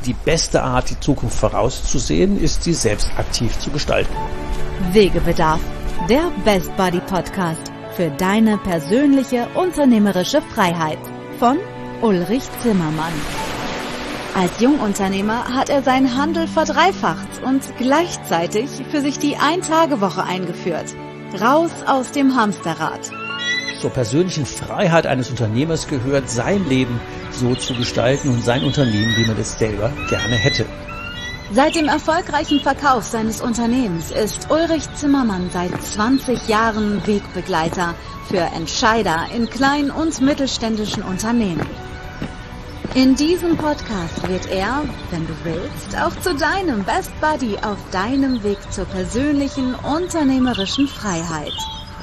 Die beste Art, die Zukunft vorauszusehen, ist, sie selbst aktiv zu gestalten. Wegebedarf, der Best Buddy Podcast für deine persönliche unternehmerische Freiheit von Ulrich Zimmermann. Als Jungunternehmer hat er seinen Handel verdreifacht und gleichzeitig für sich die Ein-Tage-Woche eingeführt. Raus aus dem Hamsterrad. Zur persönlichen Freiheit eines Unternehmers gehört, sein Leben so zu gestalten und sein Unternehmen, wie man es selber gerne hätte. Seit dem erfolgreichen Verkauf seines Unternehmens ist Ulrich Zimmermann seit 20 Jahren Wegbegleiter für Entscheider in kleinen und mittelständischen Unternehmen. In diesem Podcast wird er, wenn du willst, auch zu deinem Best Buddy auf deinem Weg zur persönlichen unternehmerischen Freiheit.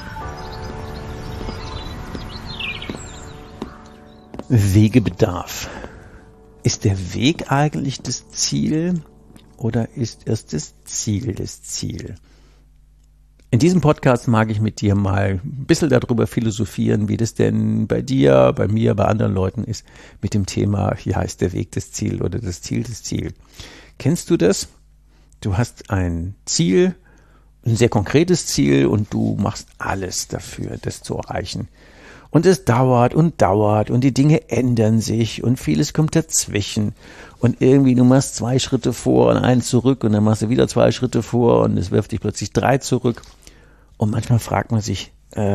Wegebedarf. Ist der Weg eigentlich das Ziel oder ist erst das Ziel das Ziel? In diesem Podcast mag ich mit dir mal ein bisschen darüber philosophieren, wie das denn bei dir, bei mir, bei anderen Leuten ist mit dem Thema, ja, ist der Weg das Ziel oder das Ziel das Ziel? Kennst du das? Du hast ein Ziel, ein sehr konkretes Ziel und du machst alles dafür, das zu erreichen. Und es dauert und die Dinge ändern sich und vieles kommt dazwischen. Und irgendwie du machst 2 Schritte vor und 1 zurück und dann machst du wieder 2 Schritte vor und es wirft dich plötzlich 3 zurück. Und manchmal fragt man sich,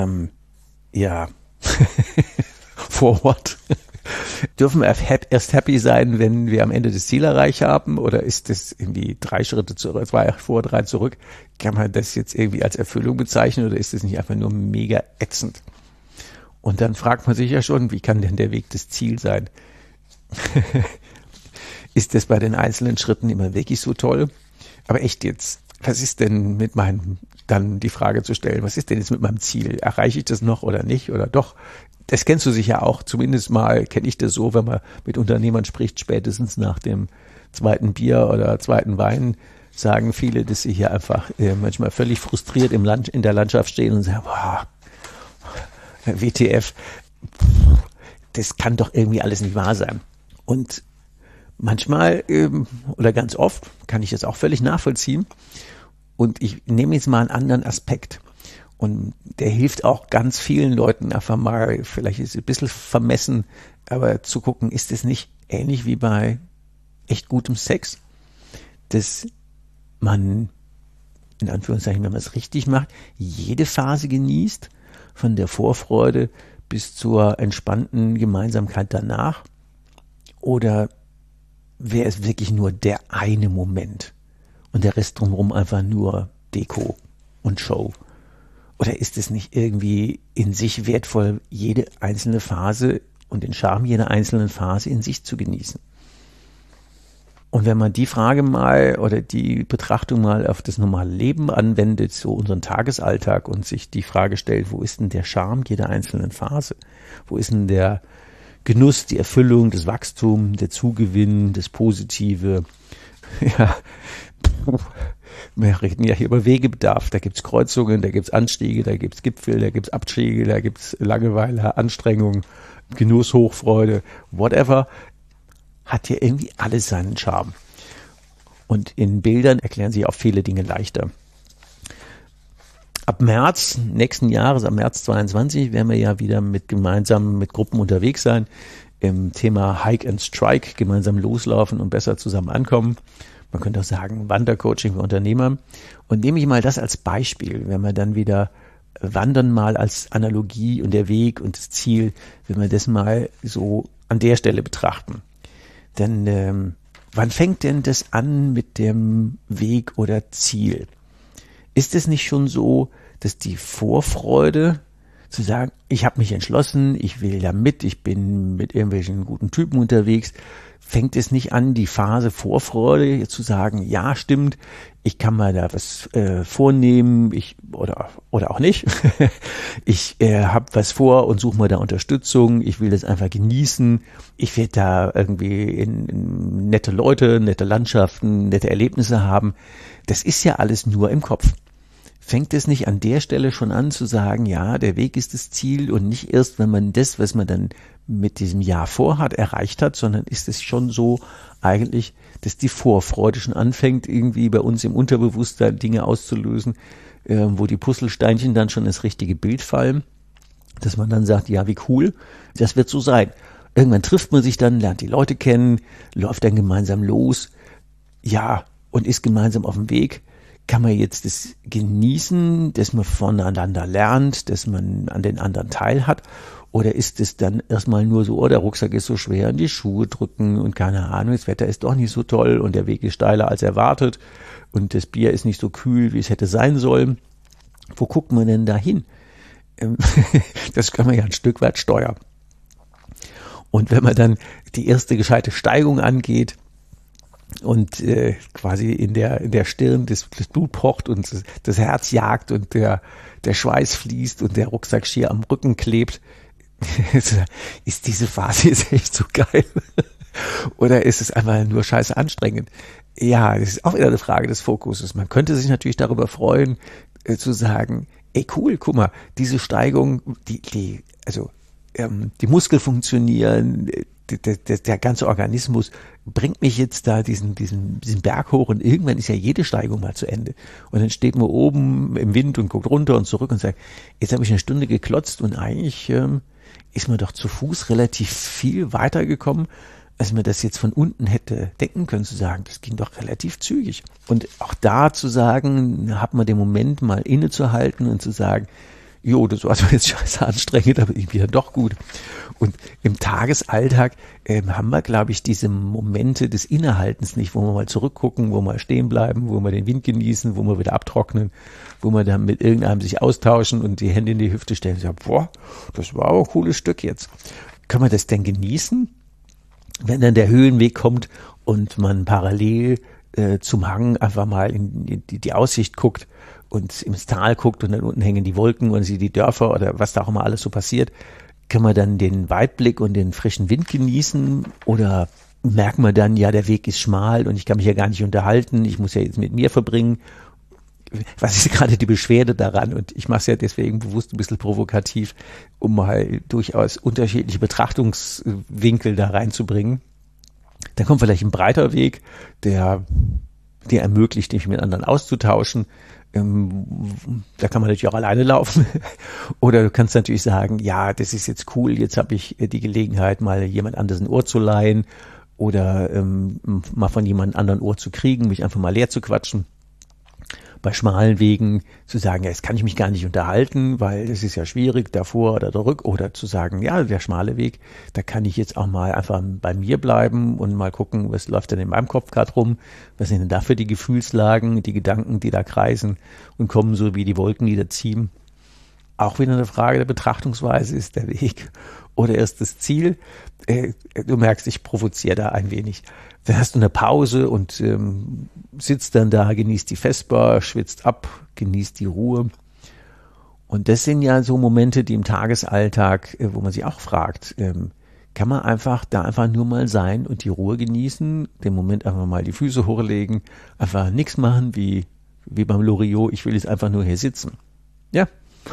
for what? Dürfen wir erst happy sein, wenn wir am Ende das Ziel erreicht haben? Oder ist das irgendwie 3 Schritte zurück, 2 vor, 3 zurück? Kann man das jetzt irgendwie als Erfüllung bezeichnen oder ist das nicht einfach nur mega ätzend? Und dann fragt man sich ja schon, wie kann denn der Weg das Ziel sein? Ist das bei den einzelnen Schritten immer wirklich so toll? Aber echt jetzt, was ist denn mit meinem, dann die Frage zu stellen, was ist denn jetzt mit meinem Ziel? Erreiche ich das noch oder nicht? Oder doch? Das kennst du sicher auch, zumindest mal kenne ich das so, wenn man mit Unternehmern spricht, spätestens nach dem 2. Bier oder 2. Wein, sagen viele, dass sie hier einfach manchmal völlig frustriert in der Landschaft stehen und sagen, boah, WTF, das kann doch irgendwie alles nicht wahr sein. Und manchmal oder ganz oft kann ich das auch völlig nachvollziehen. Und ich nehme jetzt mal einen anderen Aspekt. Und der hilft auch ganz vielen Leuten einfach mal, vielleicht ist es ein bisschen vermessen, aber zu gucken, ist es nicht ähnlich wie bei echt gutem Sex, dass man, in Anführungszeichen, wenn man es richtig macht, jede Phase genießt, von der Vorfreude bis zur entspannten Gemeinsamkeit danach? Oder wäre es wirklich nur der eine Moment und der Rest drumherum einfach nur Deko und Show? Oder ist es nicht irgendwie in sich wertvoll, jede einzelne Phase und den Charme jeder einzelnen Phase in sich zu genießen? Und wenn man die Frage mal oder die Betrachtung mal auf das normale Leben anwendet, so unseren Tagesalltag und sich die Frage stellt, wo ist denn der Charme jeder einzelnen Phase? Wo ist denn der Genuss, die Erfüllung, das Wachstum, der Zugewinn, das Positive? Ja, wir reden ja hier über Wegebedarf. Da gibt's Kreuzungen, da gibt's Anstiege, da gibt's Gipfel, da gibt's Abstiege, da gibt's Langeweile, Anstrengung, Genuss, Hochfreude, whatever. Hat hier irgendwie alles seinen Charme. Und in Bildern erklären sich auch viele Dinge leichter. Ab März nächsten Jahres, ab März 22, werden wir ja wieder gemeinsam mit Gruppen unterwegs sein, im Thema Hike and Strike, gemeinsam loslaufen und besser zusammen ankommen. Man könnte auch sagen, Wandercoaching für Unternehmer. Und nehme ich mal das als Beispiel, wenn wir dann wieder Wandern mal als Analogie und der Weg und das Ziel, wenn wir das mal so an der Stelle betrachten. Denn wann fängt denn das an mit dem Weg oder Ziel? Ist es nicht schon so, dass die Vorfreude, zu sagen, ich habe mich entschlossen, ich will da mit, ich bin mit irgendwelchen guten Typen unterwegs, fängt es nicht an, die Phase Vorfreude zu sagen, ja stimmt, ich kann mal da was vornehmen, oder auch nicht. Ich habe was vor und suche mal da Unterstützung, ich will das einfach genießen, ich werde da irgendwie in nette Leute, nette Landschaften, nette Erlebnisse haben. Das ist ja alles nur im Kopf. fängt es nicht an der Stelle schon an zu sagen, ja, der Weg ist das Ziel und nicht erst, wenn man das, was man dann mit diesem Jahr vorhat, erreicht hat, sondern ist es schon so eigentlich, dass die Vorfreude schon anfängt, irgendwie bei uns im Unterbewusstsein Dinge auszulösen, wo die Puzzlesteinchen dann schon ins richtige Bild fallen, dass man dann sagt, ja, wie cool, das wird so sein. Irgendwann trifft man sich dann, lernt die Leute kennen, läuft dann gemeinsam los, ja, und ist gemeinsam auf dem Weg. Kann man jetzt das genießen, dass man voneinander lernt, dass man an den anderen teil hat? Oder ist es dann erstmal nur so, oh, der Rucksack ist so schwer und die Schuhe drücken und keine Ahnung, das Wetter ist doch nicht so toll und der Weg ist steiler als erwartet und das Bier ist nicht so kühl, wie es hätte sein sollen. Wo guckt man denn da hin? Das kann man ja ein Stück weit steuern. Und wenn man dann die erste gescheite Steigung angeht, und quasi in der Stirn das Blut pocht und das Herz jagt und der Schweiß fließt und der Rucksack schier am Rücken klebt, ist diese Phase jetzt echt so geil? Oder ist es einfach nur scheiße anstrengend? Ja, das ist auch wieder eine Frage des Fokuses. Man könnte sich natürlich darüber freuen, zu sagen, ey cool, guck mal, diese Steigung, die Muskeln funktionieren, der ganze Organismus bringt mich jetzt da diesen Berg hoch und irgendwann ist ja jede Steigung mal zu Ende. Und dann steht man oben im Wind und guckt runter und zurück und sagt, jetzt habe ich eine Stunde geklotzt und eigentlich ist man doch zu Fuß relativ viel weitergekommen, als man das jetzt von unten hätte denken können, zu sagen, das ging doch relativ zügig. Und auch da zu sagen, hat man den Moment mal innezuhalten und zu sagen, jo, das war zwar jetzt scheiße anstrengend, aber irgendwie dann doch gut. Und im Tagesalltag haben wir, glaube ich, diese Momente des Innehaltens nicht, wo wir mal zurückgucken, wo wir mal stehen bleiben, wo wir den Wind genießen, wo wir wieder abtrocknen, wo wir dann mit irgendeinem sich austauschen und die Hände in die Hüfte stellen und sagen, boah, das war aber ein cooles Stück jetzt. Kann man das denn genießen, wenn dann der Höhenweg kommt und man parallel zum Hang einfach mal in die Aussicht guckt und ins Tal guckt und dann unten hängen die Wolken und sieht die Dörfer oder was da auch immer alles so passiert, kann man dann den Weitblick und den frischen Wind genießen oder merkt man dann, ja, der Weg ist schmal und ich kann mich ja gar nicht unterhalten, ich muss ja jetzt mit mir verbringen. Was ist gerade die Beschwerde daran? Und ich mache es ja deswegen bewusst ein bisschen provokativ, um mal durchaus unterschiedliche Betrachtungswinkel da reinzubringen. Dann kommt vielleicht ein breiter Weg, der ermöglicht, dich mit anderen auszutauschen. Da kann man natürlich auch alleine laufen. Oder du kannst natürlich sagen, ja, das ist jetzt cool, jetzt habe ich die Gelegenheit, mal jemand anderes ein Ohr zu leihen oder mal von jemand anderen Ohr zu kriegen, mich einfach mal leer zu quatschen. Bei schmalen Wegen zu sagen, ja, jetzt kann ich mich gar nicht unterhalten, weil es ist ja schwierig, davor oder zurück. Oder zu sagen, ja, der schmale Weg, da kann ich jetzt auch mal einfach bei mir bleiben und mal gucken, was läuft denn in meinem Kopf gerade rum, was sind denn da für die Gefühlslagen, die Gedanken, die da kreisen und kommen so wie die Wolken, die da ziehen. Auch wieder eine Frage der Betrachtungsweise, ist der Weg oder erst das Ziel. Du merkst, ich provoziere da ein wenig. Dann hast du eine Pause und sitzt dann da, genießt die Vesper, schwitzt ab, genießt die Ruhe. Und das sind ja so Momente, die im Tagesalltag, wo man sich auch fragt, kann man einfach nur mal sein und die Ruhe genießen, den Moment einfach mal die Füße hochlegen, einfach nichts machen, wie beim Loriot, ich will jetzt einfach nur hier sitzen. Ja,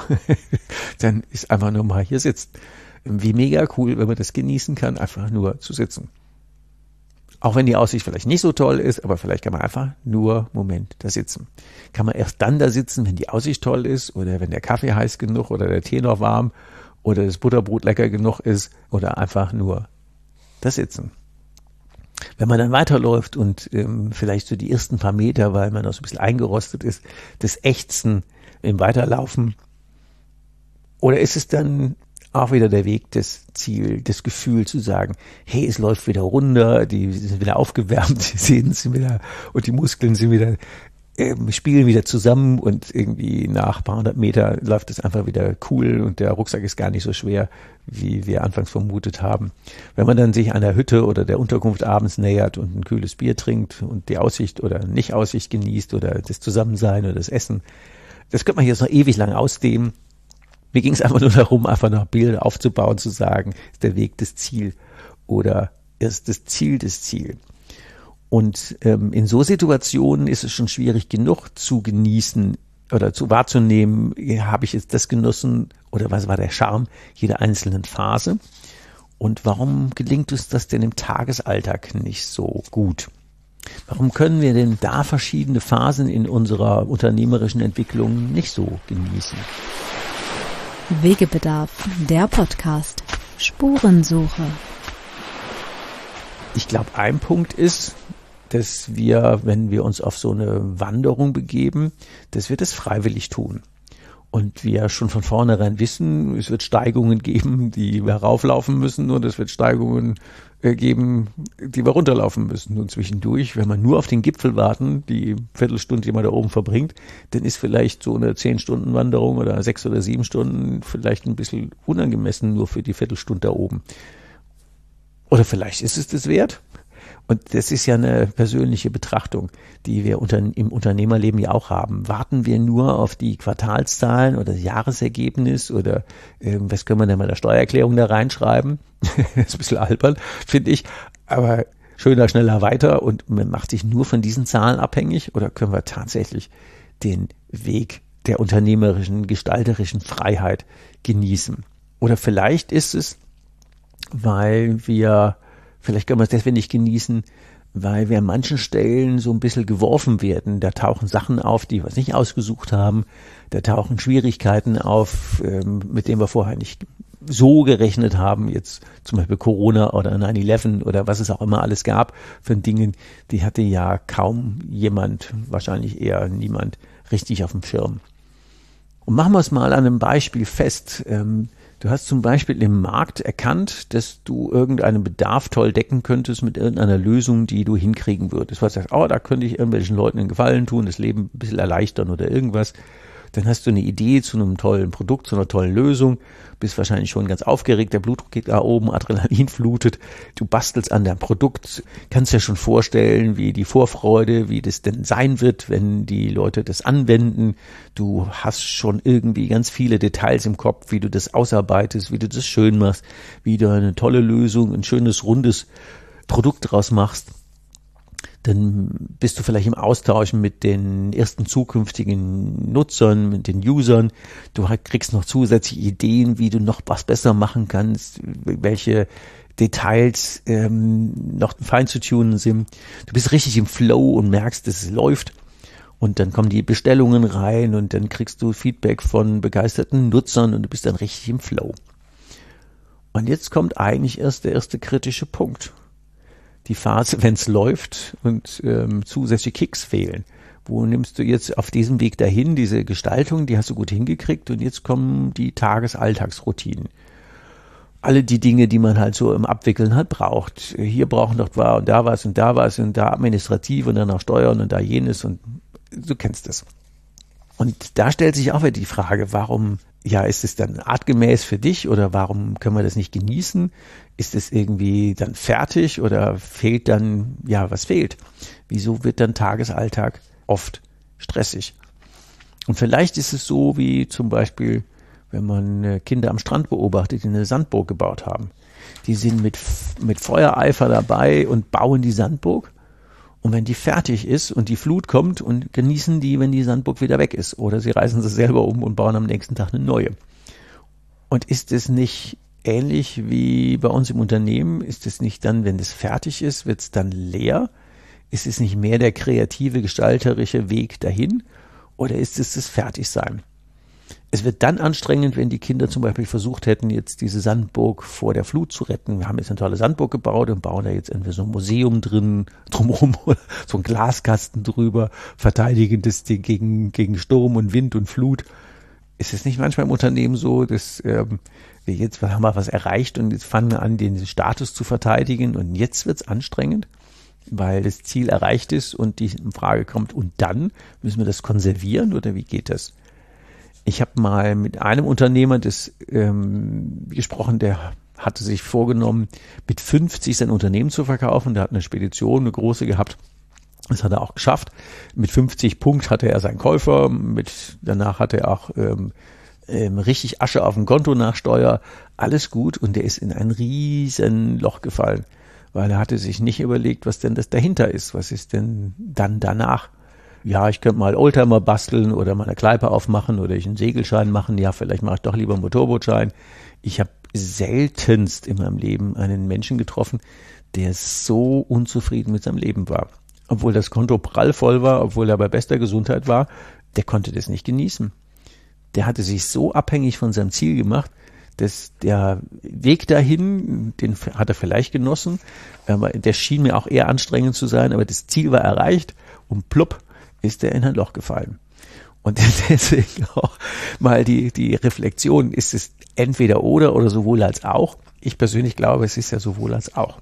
dann ist einfach nur mal hier sitzen. Wie mega cool, wenn man das genießen kann, einfach nur zu sitzen. Auch wenn die Aussicht vielleicht nicht so toll ist, aber vielleicht kann man einfach nur Moment da sitzen. Kann man erst dann da sitzen, wenn die Aussicht toll ist oder wenn der Kaffee heiß genug oder der Tee noch warm oder das Butterbrot lecker genug ist oder einfach nur da sitzen. Wenn man dann weiterläuft und vielleicht so die ersten paar Meter, weil man noch so ein bisschen eingerostet ist, das Ächzen im Weiterlaufen, oder ist es dann auch wieder der Weg, das Ziel, das Gefühl zu sagen, hey, es läuft wieder runter, die sind wieder aufgewärmt, die Sehnen sind wieder und die Muskeln sind wieder, spielen wieder zusammen und irgendwie nach ein paar hundert Meter läuft es einfach wieder cool und der Rucksack ist gar nicht so schwer, wie wir anfangs vermutet haben. Wenn man dann sich einer Hütte oder der Unterkunft abends nähert und ein kühles Bier trinkt und die Aussicht oder Nicht-Aussicht genießt oder das Zusammensein oder das Essen, das könnte man jetzt noch ewig lang ausdehnen. Mir ging es einfach nur darum, einfach noch Bilder aufzubauen, zu sagen, ist der Weg das Ziel oder ist das Ziel das Ziel. Und in so Situationen ist es schon schwierig genug zu genießen, oder wahrzunehmen, habe ich jetzt das genossen oder was war der Charme jeder einzelnen Phase? Und warum gelingt uns das denn im Tagesalltag nicht so gut? Warum können wir denn da verschiedene Phasen in unserer unternehmerischen Entwicklung nicht so genießen? Wegebedarf, der Podcast. Spurensuche. Ich glaube, ein Punkt ist, dass wir, wenn wir uns auf so eine Wanderung begeben, dass wir das freiwillig tun. Und wir schon von vornherein wissen, es wird Steigungen geben, die wir rauflaufen müssen, und es wird Steigungen geben, die wir runterlaufen müssen. Und zwischendurch, wenn wir nur auf den Gipfel warten, die Viertelstunde, die man da oben verbringt, dann ist vielleicht so eine 10-Stunden-Wanderung oder 6 oder 7 Stunden vielleicht ein bisschen unangemessen nur für die Viertelstunde da oben. Oder vielleicht ist es das wert. Und das ist ja eine persönliche Betrachtung, die wir im Unternehmerleben ja auch haben. Warten wir nur auf die Quartalszahlen oder das Jahresergebnis oder was können wir denn mal in der Steuererklärung da reinschreiben? Das ist ein bisschen albern, finde ich. Aber schöner, schneller, weiter, und man macht sich nur von diesen Zahlen abhängig, oder können wir tatsächlich den Weg der unternehmerischen, gestalterischen Freiheit genießen? Oder vielleicht ist es, vielleicht können wir es deswegen nicht genießen, weil wir an manchen Stellen so ein bisschen geworfen werden. Da tauchen Sachen auf, die wir uns nicht ausgesucht haben. Da tauchen Schwierigkeiten auf, mit denen wir vorher nicht so gerechnet haben. Jetzt zum Beispiel Corona oder 9/11 oder was es auch immer alles gab von Dingen, die hatte ja kaum jemand, wahrscheinlich eher niemand, richtig auf dem Schirm. Und machen wir es mal an einem Beispiel fest. Du hast zum Beispiel im Markt erkannt, dass du irgendeinen Bedarf toll decken könntest mit irgendeiner Lösung, die du hinkriegen würdest. Du sagst, da könnte ich irgendwelchen Leuten einen Gefallen tun, das Leben ein bisschen erleichtern oder irgendwas. Dann hast du eine Idee zu einem tollen Produkt, zu einer tollen Lösung, bist wahrscheinlich schon ganz aufgeregt, der Blutdruck geht da oben, Adrenalin flutet, du bastelst an deinem Produkt, kannst dir schon vorstellen, wie die Vorfreude, wie das denn sein wird, wenn die Leute das anwenden. Du hast schon irgendwie ganz viele Details im Kopf, wie du das ausarbeitest, wie du das schön machst, wie du eine tolle Lösung, ein schönes, rundes Produkt draus machst. Dann bist du vielleicht im Austausch mit den ersten zukünftigen Nutzern, mit den Usern. Du kriegst noch zusätzliche Ideen, wie du noch was besser machen kannst, welche Details noch fein zu tunen sind. Du bist richtig im Flow und merkst, dass es läuft. Und dann kommen die Bestellungen rein und dann kriegst du Feedback von begeisterten Nutzern und du bist dann richtig im Flow. Und jetzt kommt eigentlich erst der erste kritische Punkt. Die Phase, wenn es läuft und zusätzliche Kicks fehlen. Wo nimmst du jetzt auf diesem Weg dahin, diese Gestaltung, die hast du gut hingekriegt, und jetzt kommen die Alltagsroutinen. Alle die Dinge, die man halt so im Abwickeln halt braucht. Hier brauchen doch und da was und da was und da administrativ und dann noch Steuern und da jenes, und du kennst das. Und da stellt sich auch wieder die Frage, warum, ist es dann artgemäß für dich oder warum können wir das nicht genießen? Ist es irgendwie dann fertig oder fehlt dann, was fehlt? Wieso wird dann Tagesalltag oft stressig? Und vielleicht ist es so wie zum Beispiel, wenn man Kinder am Strand beobachtet, die eine Sandburg gebaut haben. Die sind mit Feuereifer dabei und bauen die Sandburg. Und wenn die fertig ist und die Flut kommt, und genießen die, wenn die Sandburg wieder weg ist. Oder sie reißen sie selber um und bauen am nächsten Tag eine neue. Und ist es nicht ähnlich wie bei uns im Unternehmen? Ist es nicht dann, wenn es fertig ist, wird es dann leer? Ist es nicht mehr der kreative, gestalterische Weg dahin? Oder ist es das Fertigsein? Es wird dann anstrengend, wenn die Kinder zum Beispiel versucht hätten, jetzt diese Sandburg vor der Flut zu retten. Wir haben jetzt eine tolle Sandburg gebaut und bauen da jetzt irgendwie so ein Museum drumherum, so ein Glaskasten drüber, verteidigen das gegen Sturm und Wind und Flut. Ist es nicht manchmal im Unternehmen so, dass wir haben wir was erreicht und jetzt fangen wir an, den Status zu verteidigen, und jetzt wird's anstrengend, weil das Ziel erreicht ist und die Frage kommt, und dann müssen wir das konservieren, oder wie geht das? Ich habe mal mit einem Unternehmer gesprochen, der hatte sich vorgenommen, mit 50 sein Unternehmen zu verkaufen. Der hat eine Spedition, eine große gehabt. Das hat er auch geschafft. Mit 50 Punkt hatte er seinen Käufer. Danach hatte er auch richtig Asche auf dem Konto nach Steuer. Alles gut, und der ist in ein riesen Loch gefallen, weil er hatte sich nicht überlegt, was denn das dahinter ist. Was ist denn dann danach? ja, ich könnte mal Oldtimer basteln oder mal eine Kneipe aufmachen oder ich einen Segelschein machen, ja, vielleicht mache ich doch lieber einen Motorbootschein. Ich habe seltenst in meinem Leben einen Menschen getroffen, der so unzufrieden mit seinem Leben war. Obwohl das Konto prall voll war, obwohl er bei bester Gesundheit war, der konnte das nicht genießen. Der hatte sich so abhängig von seinem Ziel gemacht, dass der Weg dahin, den hat er vielleicht genossen, aber der schien mir auch eher anstrengend zu sein, aber das Ziel war erreicht und plupp ist er in ein Loch gefallen. Und deswegen auch mal die Reflexion, ist es entweder oder sowohl als auch? Ich persönlich glaube, es ist ja sowohl als auch.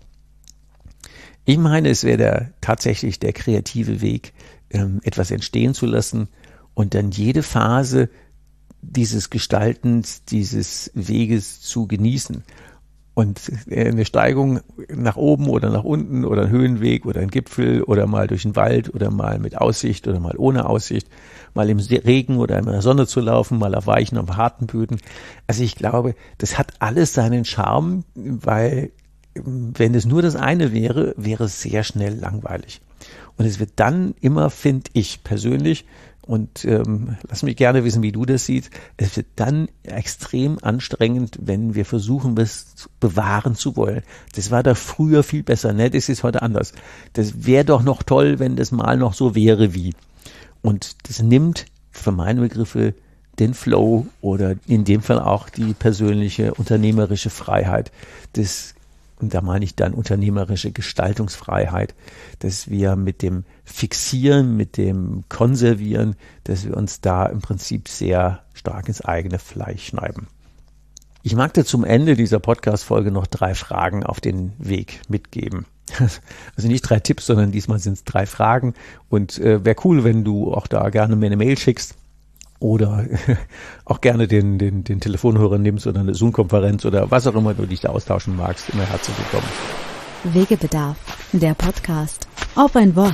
Ich meine, es wäre tatsächlich der kreative Weg, etwas entstehen zu lassen und dann jede Phase dieses Gestaltens, dieses Weges zu genießen. Und eine Steigung nach oben oder nach unten oder ein Höhenweg oder ein Gipfel oder mal durch den Wald oder mal mit Aussicht oder mal ohne Aussicht, mal im Regen oder in der Sonne zu laufen, mal auf weichen, auf harten Böden. Also ich glaube, das hat alles seinen Charme, weil wenn es nur das eine wäre, wäre es sehr schnell langweilig. Und es wird dann immer, finde ich persönlich, und lass mich gerne wissen, wie du das siehst, es wird dann extrem anstrengend, wenn wir versuchen, was bewahren zu wollen. Das war da früher viel besser, ne? Das ist heute anders. Das wäre doch noch toll, wenn das mal noch so wäre wie. Und das nimmt für meine Begriffe den Flow oder in dem Fall auch die persönliche unternehmerische Freiheit des, und da meine ich dann unternehmerische Gestaltungsfreiheit, dass wir mit dem Fixieren, mit dem Konservieren, dass wir uns da im Prinzip sehr stark ins eigene Fleisch schneiden. Ich mag dir zum Ende dieser Podcast-Folge noch 3 Fragen auf den Weg mitgeben. Also nicht 3 Tipps, sondern diesmal sind es 3 Fragen. Und wäre cool, wenn du auch da gerne mir eine Mail schickst. Oder auch gerne den Telefonhörer nimmst oder eine Zoom-Konferenz oder was auch immer du dich da austauschen magst. Immer herzlich willkommen. Wegebedarf, der Podcast. Auf ein Wort.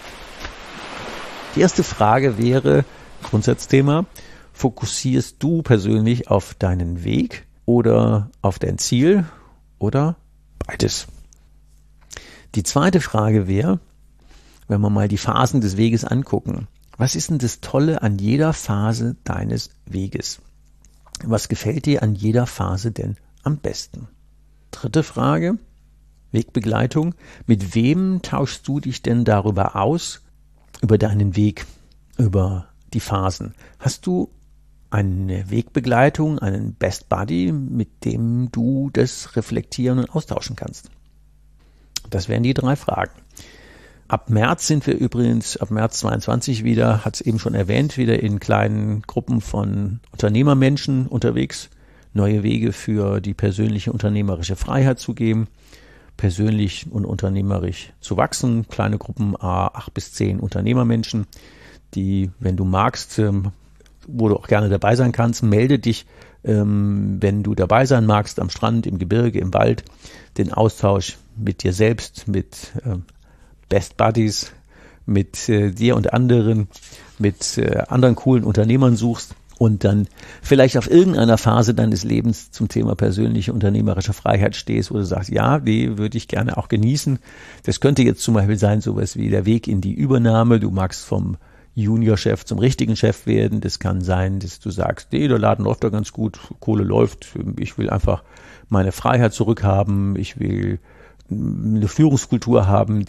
Die erste Frage wäre, Grundsatzthema, fokussierst du persönlich auf deinen Weg oder auf dein Ziel oder beides? Die zweite Frage wäre, wenn wir mal die Phasen des Weges angucken, was ist denn das Tolle an jeder Phase deines Weges? Was gefällt dir an jeder Phase denn am besten? Dritte Frage, Wegbegleitung. Mit wem tauschst du dich denn darüber aus, über deinen Weg, über die Phasen? Hast du eine Wegbegleitung, einen Best Buddy, mit dem du das reflektieren und austauschen kannst? Das wären die 3 Fragen. Ab März sind wir übrigens, ab März 22 wieder, hat es eben schon erwähnt, wieder in kleinen Gruppen von Unternehmermenschen unterwegs, neue Wege für die persönliche unternehmerische Freiheit zu geben, persönlich und unternehmerisch zu wachsen, kleine Gruppen, 8 bis 10 Unternehmermenschen, die, wenn du magst, wo du auch gerne dabei sein kannst, melde dich, wenn du dabei sein magst, am Strand, im Gebirge, im Wald, den Austausch mit dir selbst, mit Best Buddies, mit dir und anderen, mit anderen coolen Unternehmern suchst und dann vielleicht auf irgendeiner Phase deines Lebens zum Thema persönliche unternehmerische Freiheit stehst, wo du sagst, ja, die würde ich gerne auch genießen. Das könnte jetzt zum Beispiel sein, sowas wie der Weg in die Übernahme. Du magst vom Juniorchef zum richtigen Chef werden. Das kann sein, dass du sagst, nee, der Laden läuft doch ganz gut, Kohle läuft, ich will einfach meine Freiheit zurückhaben, ich will eine Führungskultur haben,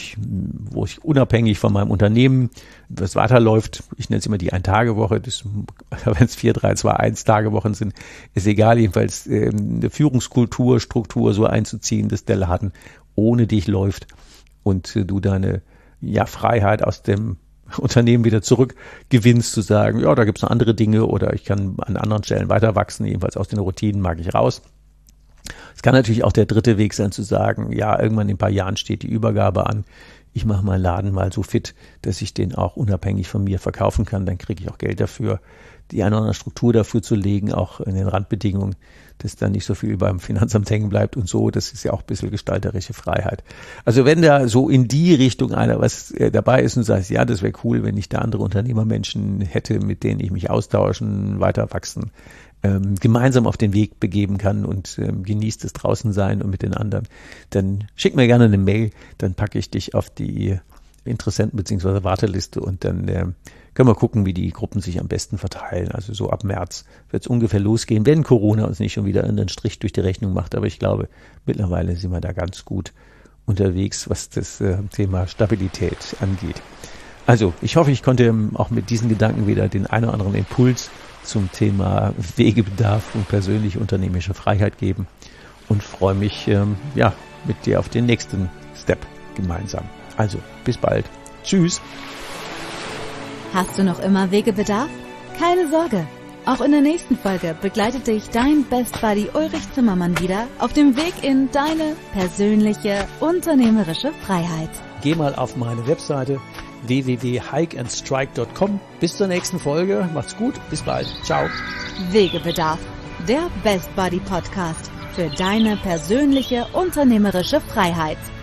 wo ich unabhängig von meinem Unternehmen, was weiterläuft, ich nenne es immer die Ein-Tage-Woche, wenn es 4-3-2-1-Tage-Wochen sind, ist egal, jedenfalls eine Führungskultur, Struktur so einzuziehen, dass der Laden ohne dich läuft und du deine Freiheit aus dem Unternehmen wieder zurückgewinnst, zu sagen, ja, da gibt es noch andere Dinge oder ich kann an anderen Stellen weiter wachsen, jedenfalls aus den Routinen mag ich raus. Es kann natürlich auch der dritte Weg sein, zu sagen, ja, irgendwann in ein paar Jahren steht die Übergabe an. Ich mache meinen Laden mal so fit, dass ich den auch unabhängig von mir verkaufen kann. Dann kriege ich auch Geld dafür, die eine oder andere Struktur dafür zu legen, auch in den Randbedingungen, dass dann nicht so viel beim Finanzamt hängen bleibt und so. Das ist ja auch ein bisschen gestalterische Freiheit. Also wenn da so in die Richtung einer was dabei ist und sagt, ja, das wäre cool, wenn ich da andere Unternehmermenschen hätte, mit denen ich mich austauschen, weiter wachsen, gemeinsam auf den Weg begeben kann und genießt das draußen sein und mit den anderen, dann schick mir gerne eine Mail, dann packe ich dich auf die Interessenten bzw. Warteliste und dann können wir gucken, wie die Gruppen sich am besten verteilen. Also so ab März wird es ungefähr losgehen, wenn Corona uns nicht schon wieder einen Strich durch die Rechnung macht. Aber ich glaube, mittlerweile sind wir da ganz gut unterwegs, was das Thema Stabilität angeht. Also ich hoffe, ich konnte auch mit diesen Gedanken wieder den einen oder anderen Impuls zum Thema Wegebedarf und persönliche unternehmerische Freiheit geben und freue mich mit dir auf den nächsten Step gemeinsam. Also bis bald. Tschüss. Hast du noch immer Wegebedarf? Keine Sorge. Auch in der nächsten Folge begleitet dich dein Best Buddy Ulrich Zimmermann wieder auf dem Weg in deine persönliche unternehmerische Freiheit. Geh mal auf meine Webseite www.hikeandstrike.com. Bis zur nächsten Folge. Macht's gut. Bis bald. Ciao. Wegebedarf. Der Best Buddy Podcast für deine persönliche unternehmerische Freiheit.